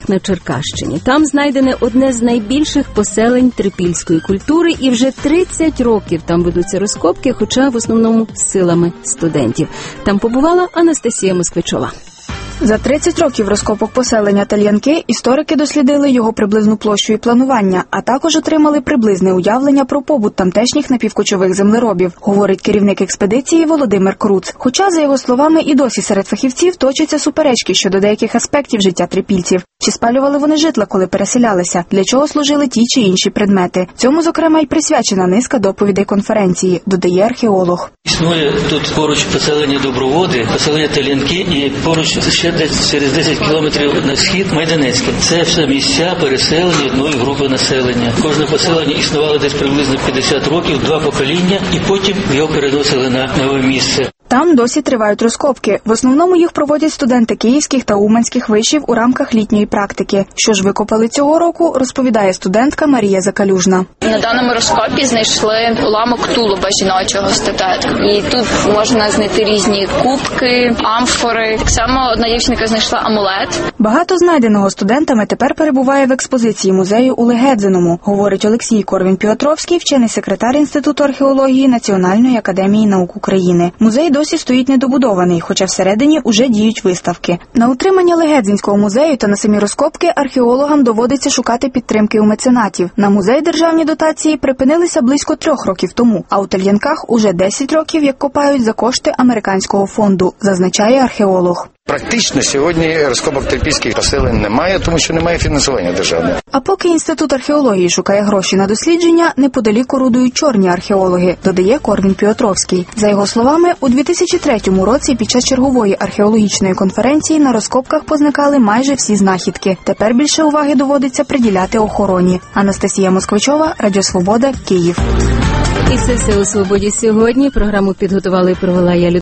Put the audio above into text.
Трипіллях на Черкащині. Там знайдене одне з найбільших поселень трипільської культури, і вже 30 років там ведуться розкопки, хоча в основному силами студентів. Там побувала Анастасія Москвичова. За 30 років розкопок поселення Тальянки історики дослідили його приблизну площу і планування, а також отримали приблизне уявлення про побут тамтешніх напівкочових землеробів, говорить керівник експедиції Володимир Круц. Хоча, за його словами, і досі серед фахівців точаться суперечки щодо деяких аспектів життя трипільців. Чи спалювали вони житла, коли переселялися? Для чого служили ті чи інші предмети? Цьому, зокрема, й присвячена низка доповідей конференції, додає археолог. Існує тут поруч поселення Доброводи, поселення Тальянки і поруч ще десь через 10 кілометрів на схід Майданецьке. Це все місця переселення одної групи населення. Кожне поселення існувало десь приблизно 50 років, 2 покоління, і потім його переносили на нове місце. Там досі тривають розкопки. В основному їх проводять студенти київських та уманських вишів у рамках літньої практики. Що ж викопали цього року, розповідає студентка Марія Закалюжна. На даному розкопі знайшли уламок тулуба жіночого статуетки. І тут можна знайти різні кубки, амфори. Так само одна дівчинка знайшла амулет. Багато знайденого студентами тепер перебуває в експозиції музею у Легедзиному, говорить Олексій Корвін-Піотровський, вчений секретар Інституту археології Національної академії наук України. Музей досі стоїть недобудований, хоча всередині уже діють виставки. На утримання Легедзинського музею та на самі розкопки археологам доводиться шукати підтримки у меценатів. На музей державні дотації припинилися близько 3 років тому, а у Тальянках уже 10 років, як копають за кошти американського фонду, зазначає археолог. Практично сьогодні розкопок трипільських поселень немає, тому що немає фінансування державного. А поки Інститут археології шукає гроші на дослідження, неподалік орудують чорні археологи, додає Корвін-Піотровський. За його словами, у 2003 році під час чергової археологічної конференції на розкопках позникали майже всі знахідки. Тепер більше уваги доводиться приділяти охороні. Анастасія Москвичова, Радіо Свобода, Київ. І це все у «Свободі» сьогодні. Програму підготували і провела я,